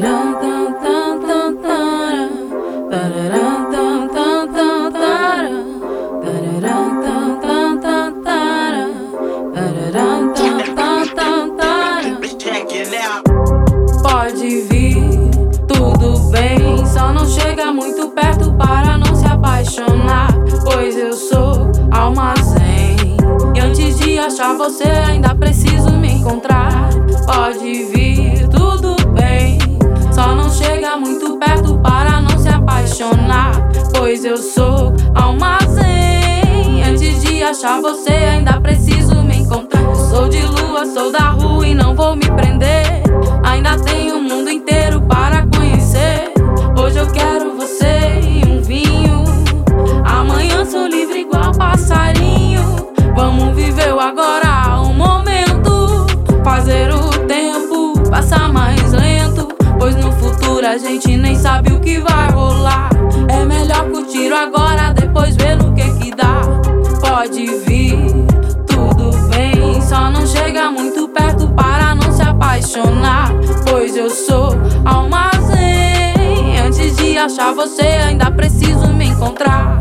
Pode vir, tudo bem, só não chega muito perto para não se apaixonar, pois eu sou alma zen. E antes de achar você ainda preciso me encontrar. Pode vir, tudo bem, só não chega muito perto para não se apaixonar, pois eu sou alma zen. Antes de achar você ainda preciso me encontrar. Eu sou de lua, sou da rua e não vou me prender. Ainda tenho o mundo inteiro para conhecer. Hoje eu quero você e um vinho. Amanhã sou livre igual passarinho. Vamos viver o agora, o momento. Fazer o tempo passar mais lento, pois no futuro a gente nem sabe o que vai rolar. É melhor curtir o agora, depois ver no que dá. Pode vir, tudo bem, só não chega muito perto para não se apaixonar, pois eu sou alma zen. Antes de achar você ainda preciso me encontrar.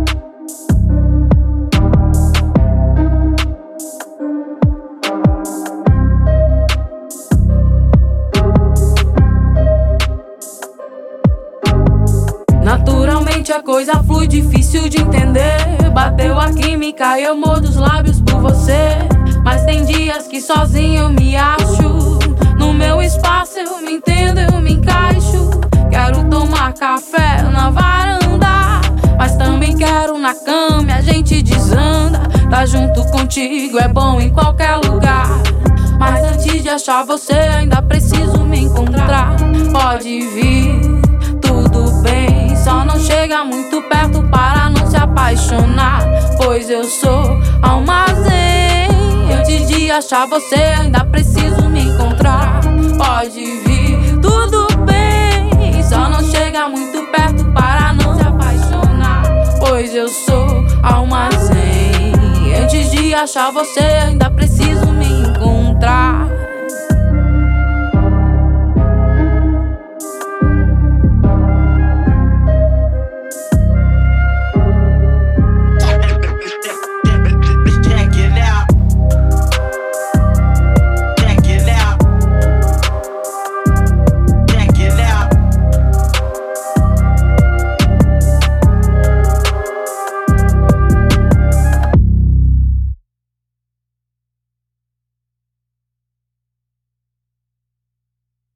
Naturalmente a coisa flui, difícil de entender. Bateu a química e eu mordo os lábios por você. Mas tem dias que sozinho eu me acho. No meu espaço eu me entendo, eu me encaixo. Quero tomar café na varanda, mas também quero na cama e a gente desanda. Tá junto contigo é bom em qualquer lugar, mas antes de achar você ainda preciso me encontrar. Pode vir, tudo bem, só não chega muito perto para não se apaixonar, pois eu sou alma zen. Antes de achar você ainda preciso me encontrar. Pode vir, tudo bem, só não chega muito perto para não se apaixonar, pois eu sou alma zen. Antes de achar você ainda preciso